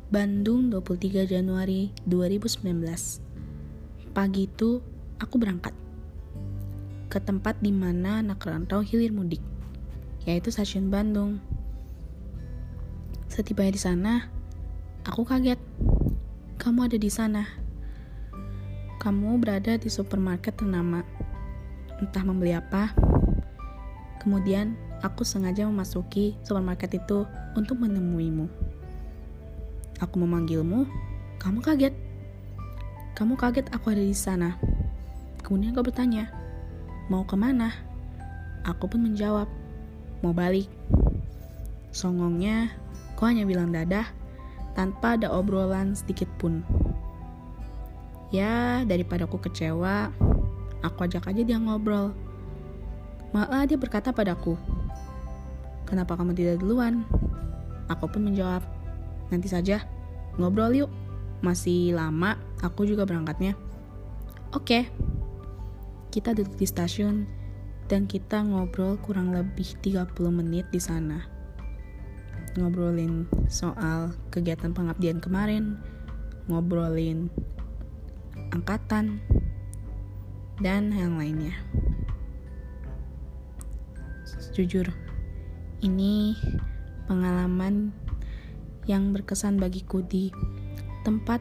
Bandung 23 Januari 2019. Pagi itu aku berangkat ke tempat di mana anak rantau hilir mudik, yaitu stasiun Bandung. Setibanya di sana, aku kaget. Kamu ada di sana. Kamu berada di supermarket ternama. Entah membeli apa. Kemudian aku sengaja memasuki supermarket itu untuk menemuimu. Aku memanggilmu, kamu kaget. Kamu kaget aku ada di sana. Kemudian kau bertanya, mau kemana? Aku pun menjawab, mau balik. Songongnya, kau hanya bilang dadah, tanpa ada obrolan sedikit pun. Ya, daripada aku kecewa, aku ajak aja dia ngobrol. Malah dia berkata padaku, kenapa kamu tidak duluan? Aku pun menjawab, nanti saja, ngobrol yuk. Masih lama, aku juga berangkatnya. Oke. Kita duduk di stasiun dan kita ngobrol kurang lebih 30 menit di sana. Ngobrolin soal kegiatan pengabdian kemarin, ngobrolin angkatan, dan yang lainnya. Jujur, ini pengalaman yang berkesan bagiku di tempat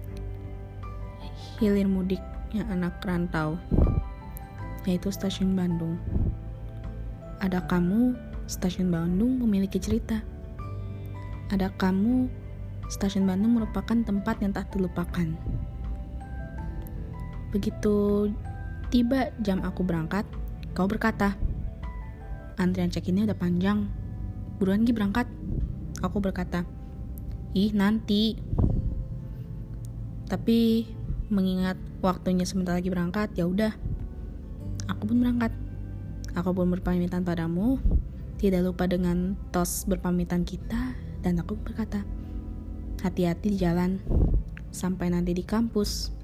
hilir mudiknya anak rantau, yaitu stasiun Bandung. Ada kamu, stasiun Bandung memiliki cerita. Ada kamu, stasiun Bandung merupakan tempat yang tak terlupakan. Begitu tiba jam aku berangkat, kau berkata, antrian check-in-nya udah panjang, buruan Gi berangkat. Aku berkata, ih nanti. Tapi mengingat waktunya sebentar lagi berangkat, ya udah. Aku pun berangkat. Aku pun berpamitan padamu, tidak lupa dengan tos berpamitan kita, dan aku berkata, hati-hati di jalan, sampai nanti di kampus.